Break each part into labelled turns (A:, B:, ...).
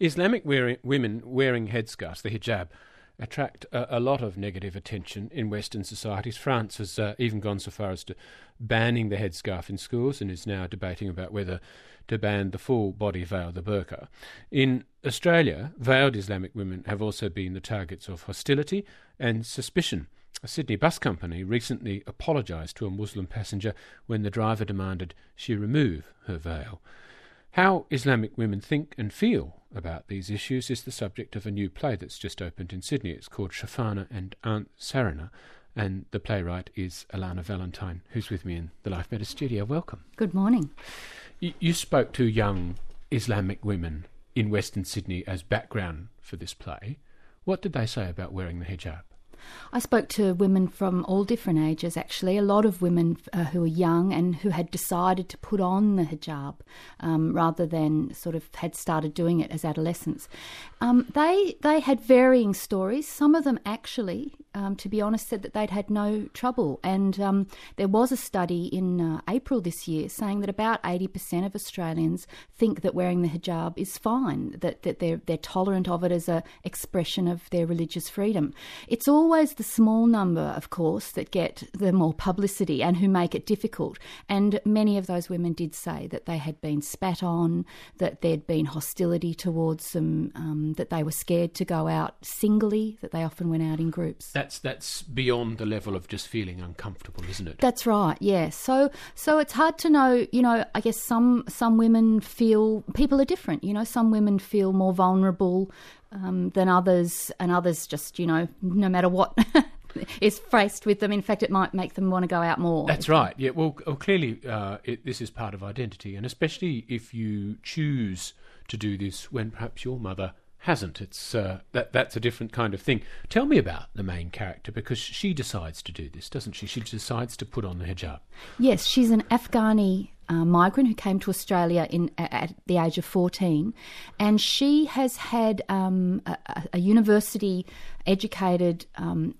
A: Islamic women wearing headscarves, the hijab, attract a lot of negative attention in Western societies. France has even gone so far as to banning the headscarf in schools and is now debating about whether to ban the full body veil, the burqa. In Australia, veiled Islamic women have also been the targets of hostility and suspicion. A Sydney bus company recently apologised to a Muslim passenger when the driver demanded she remove her veil. How Islamic women think and feel about these issues is the subject of a new play that's just opened in Sydney. It's called Shafana and Aunt Sarana, and the playwright is Alana Valentine, who's with me in the Life Matters studio. Welcome.
B: Good morning.
A: You spoke to young Islamic women in Western Sydney as background for this play. What did they say about wearing the hijab?
B: I spoke to women from all different ages, actually. A lot of women who were young and who had decided to put on the hijab rather than sort of had started doing it as adolescents. They had varying stories. Some of them actually, to be honest, said that they'd had no trouble. And there was a study in April this year saying that about 80% of Australians think that wearing the hijab is fine, that they're tolerant of it as an expression of their religious freedom. It's always the small number, of course, that get the more publicity and who make it difficult. And many of those women did say that they had been spat on, that there'd been hostility towards them, that they were scared to go out singly, that they often went out in groups.
A: That's beyond the level of just feeling uncomfortable, isn't it?
B: That's right, yeah. So it's hard to know, I guess some women feel, people are different, some women feel more vulnerable than others, and others just, no matter what is faced with them. In fact, it might make them want to go out more.
A: That's right. Yeah. Well, clearly, this is part of identity, and especially if you choose to do this when perhaps your mother hasn't. It's that's a different kind of thing. Tell me about the main character, because she decides to do this, doesn't she? She decides to put on the hijab. Yes,
B: she's an Afghani migrant who came to Australia at the age of 14, and she has had a university-educated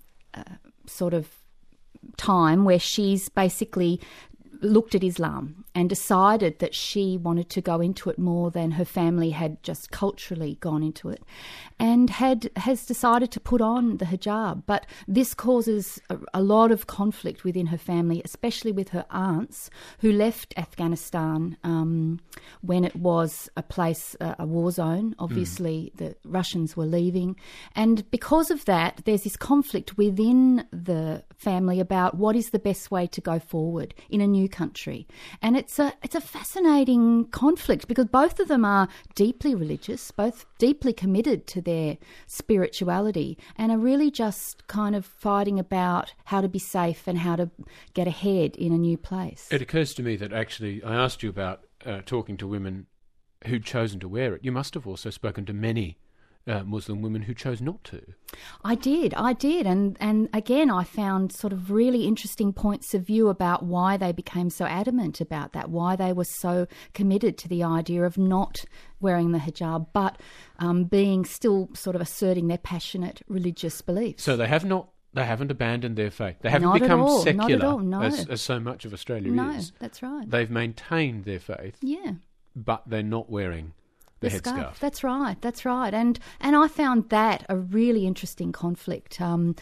B: sort of time where she's basically looked at Islam and decided that she wanted to go into it more than her family had just culturally gone into it, and has decided to put on the hijab. But this causes a lot of conflict within her family, especially with her aunts who left Afghanistan when it was a war zone. Obviously, the Russians were leaving. And because of that, there's this conflict within the family about what is the best way to go forward in a new country. And it's a fascinating conflict, because both of them are deeply religious, both deeply committed to their spirituality, and are really just kind of fighting about how to be safe and how to get ahead in a new place.
A: It occurs to me that actually I asked you about talking to women who'd chosen to wear it. You must have also spoken to many Muslim women who chose not to.
B: I did. And again, I found sort of really interesting points of view about why they became so adamant about that, why they were so committed to the idea of not wearing the hijab, but being still sort of asserting their passionate religious beliefs.
A: So they haven't abandoned their faith. They haven't become secular,
B: not at all, no.
A: as so much of Australia is.
B: No, that's right.
A: They've maintained their faith, but they're not wearing the headscarf.
B: That's right. And I found that a really interesting conflict. The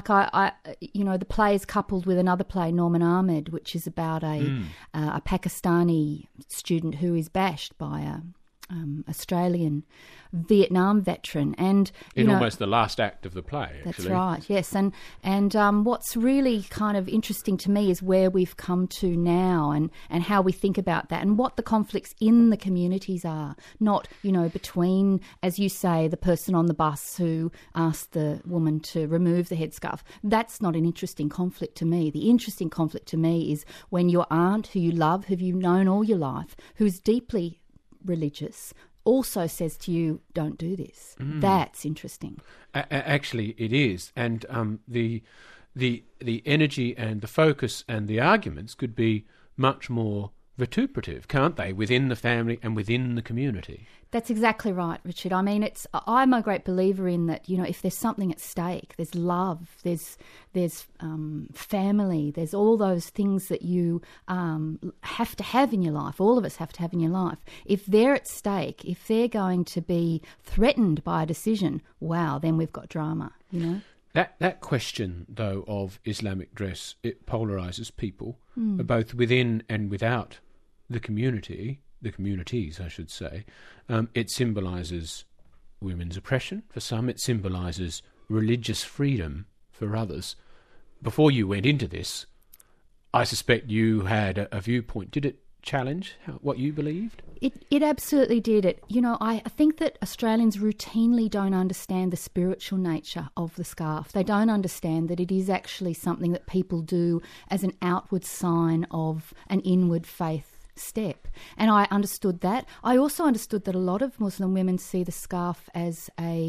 B: play is coupled with another play, Norman Ahmed, which is about a Pakistani student who is bashed by a Australian Vietnam veteran, and
A: almost the last act of the play.
B: That's right, yes, and what's really kind of interesting to me is where we've come to now, and how we think about that, and what the conflicts in the communities are. Not between, as you say, the person on the bus who asked the woman to remove the headscarf. That's not an interesting conflict to me. The interesting conflict to me is when your aunt, who you love, who you've known all your life, who's deeply religious, also says to you, don't do this. That's interesting.
A: Actually, it is. And the energy and the focus and the arguments could be much more vituperative, can't they, within the family and within the community?
B: That's exactly right, Richard. I mean, I'm a great believer in that, you know, if there's something at stake, there's love, there's family, there's all those things that you have to have in your life, all of us have to have in your life. If they're at stake, if they're going to be threatened by a decision, wow, then we've got drama, you know?
A: That question, though, of Islamic dress, it polarises people, both within and without the community, the communities, I should say. It symbolises women's oppression for some. It symbolises religious freedom for others. Before you went into this, I suspect you had a viewpoint. Did it challenge what you believed?
B: It absolutely did. I think that Australians routinely don't understand the spiritual nature of the scarf. They don't understand that it is actually something that people do as an outward sign of an inward faith step. And I understood that. I also understood that a lot of Muslim women see the scarf as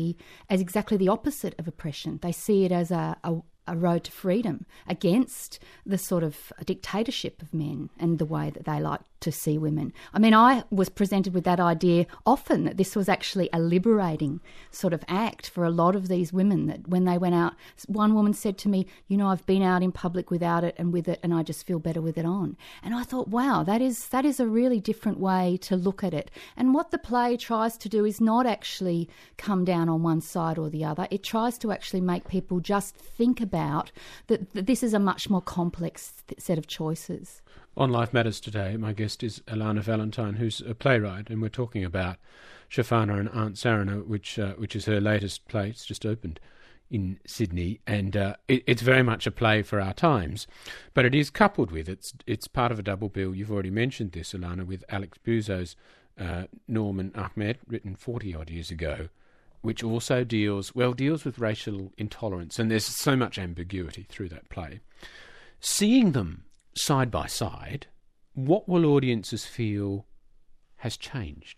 B: exactly the opposite of oppression. They see it as a road to freedom against the sort of dictatorship of men and the way that they like to see women. I mean, I was presented with that idea often, that this was actually a liberating sort of act for a lot of these women, that when they went out, one woman said to me, you know, I've been out in public without it and with it, and I just feel better with it on. And I thought, wow, that is a really different way to look at it. And what the play tries to do is not actually come down on one side or the other. It tries to actually make people just think about that this is a much more complex set of choices.
A: On Life Matters today, my guest is Alana Valentine, who's a playwright, and we're talking about Shafana and Aunt Sarina, which is her latest play. It's just opened in Sydney, and it's very much a play for our times. But it is coupled with, it's part of a double bill. You've already mentioned this, Alana, with Alex Buzo's Norman Ahmed, written 40-odd years ago, which also deals with racial intolerance, and there's so much ambiguity through that play. Seeing them side by side, what will audiences feel has changed?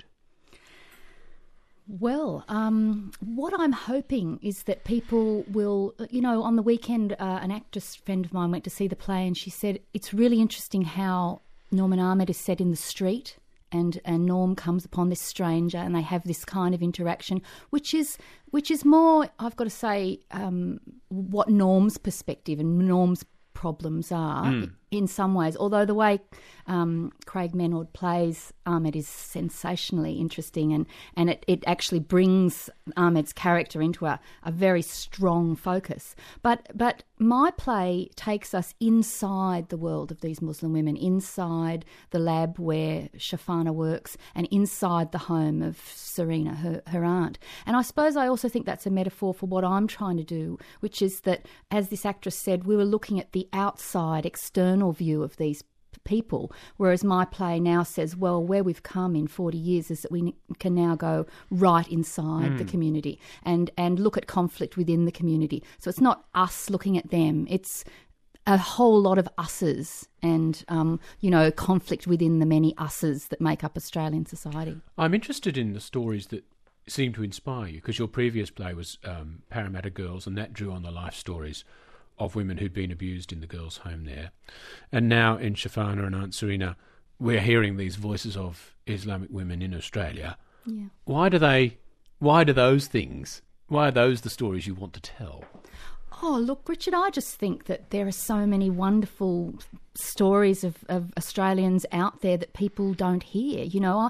B: Well, what I'm hoping is that people will, on the weekend, an actress friend of mine went to see the play and she said it's really interesting how Norman Ahmed is set in the street and Norm comes upon this stranger and they have this kind of interaction, which is more, I've got to say, what Norm's perspective and Norm's problems are in some ways, although the way Craig Menord plays Ahmed is sensationally interesting, and it actually brings Ahmed's character into a very strong focus. But my play takes us inside the world of these Muslim women, inside the lab where Shafana works and inside the home of Sarina, her aunt. And I suppose I also think that's a metaphor for what I'm trying to do, which is that, as this actress said, we were looking at the outside, external view of these people, whereas my play now says, well, where we've come in 40 years is that we can now go right inside the community and look at conflict within the community. So it's not us looking at them, it's a whole lot of us's and, conflict within the many us's that make up Australian society.
A: I'm interested in the stories that seem to inspire you, because your previous play was Parramatta Girls, and that drew on the life stories of women who'd been abused in the girls' home there. And now in Shafana and Aunt Sarina, we're hearing these voices of Islamic women in Australia.
B: Yeah.
A: Why are those the stories you want to tell?
B: Oh, look, Richard, I just think that there are so many wonderful stories of Australians out there that people don't hear.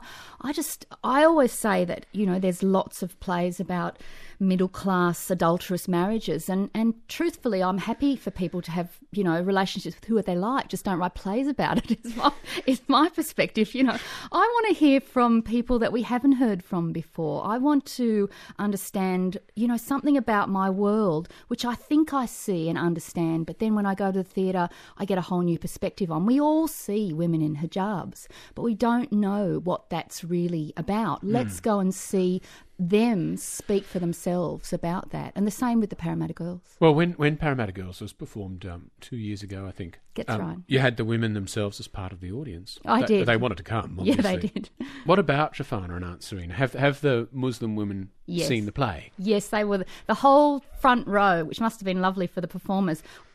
B: I always say that, there's lots of plays about middle-class adulterous marriages, and truthfully, I'm happy for people to have, relationships with who they like, just don't write plays about it, is my perspective. I want to hear from people that we haven't heard from before. I want to understand, something about my world, which I think I see and understand, but then when I go to the theatre, I get a whole new perspective on. We all see women in hijabs, but we don't know what that's really about. Let's go and see them speak for themselves about that. And the same with the Parramatta Girls.
A: Well, when Parramatta Girls was performed 2 years ago, I think.
B: That's right.
A: You had the women themselves as part of the audience.
B: I did.
A: They wanted to come, obviously.
B: Yeah, they did.
A: What about Shafana and Aunt Sarina? Have the Muslim women seen the play?
B: Yes, they were. The whole front row, which must have been lovely for the performers,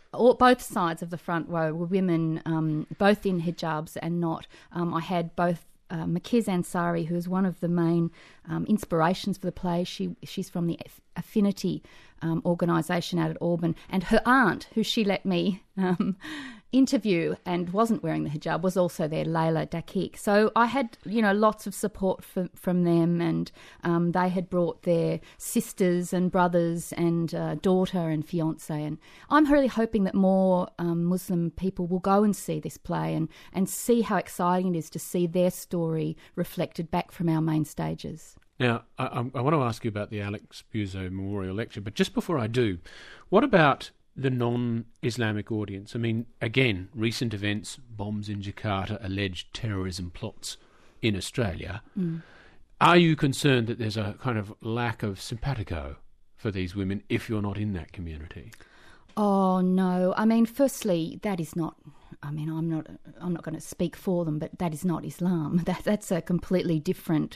B: both sides of the front row were women, both in hijabs and not. I had both Makiz Ansari, who is one of the main inspirations for the play. She's from the Affinity organisation out at Auburn, and her aunt, who she let me interview and wasn't wearing the hijab, was also there, Layla Dakik. So I had, lots of support from them, and they had brought their sisters and brothers and daughter and fiance. And I'm really hoping that more Muslim people will go and see this play and see how exciting it is to see their story reflected back from our main stages.
A: Now, I want to ask you about the Alex Buzo Memorial Lecture, but just before I do, what about the non-Islamic audience? I mean, again, recent events, bombs in Jakarta, alleged terrorism plots in Australia. Are you concerned that there's a kind of lack of simpatico for these women if you're not in that community?
B: Oh, no. I mean, firstly, that is not... I mean, I'm not going to speak for them, but that is not Islam. That's a completely different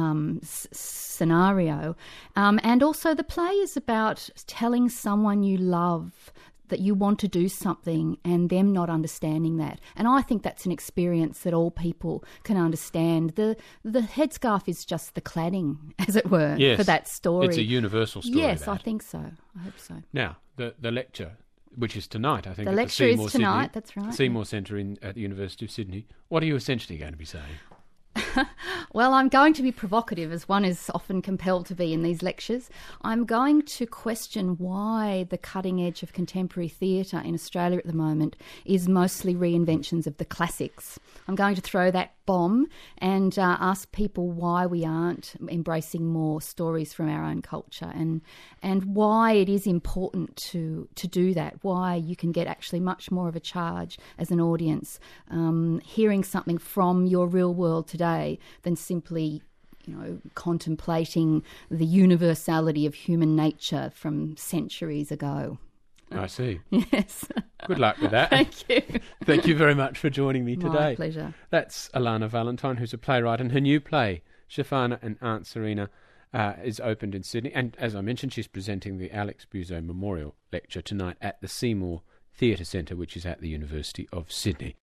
B: scenario. And also the play is about telling someone you love that you want to do something and them not understanding that. And I think that's an experience that all people can understand. The headscarf is just the cladding, as it were, for that story.
A: It's a universal story.
B: Yes, I think so. I hope so.
A: Now, the lecture, which is tonight, I think.
B: The lecture is tonight, that's right.
A: Seymour Centre at the University of Sydney. What are you essentially going to be saying?
B: Well, I'm going to be provocative, as one is often compelled to be in these lectures. I'm going to question why the cutting edge of contemporary theatre in Australia at the moment is mostly reinventions of the classics. I'm going to throw that bomb and ask people why we aren't embracing more stories from our own culture, and why it is important to do that, why you can get actually much more of a charge as an audience hearing something from your real world today than simply contemplating the universality of human nature from centuries ago.
A: I see.
B: Yes.
A: Good luck with that.
B: Thank you.
A: Thank you very much for joining me today.
B: My pleasure.
A: That's Alana Valentine, who's a playwright, and her new play, Shafana and Aunt Serena, is opened in Sydney. And as I mentioned, she's presenting the Alex Buzo Memorial Lecture tonight at the Seymour Theatre Centre, which is at the University of Sydney.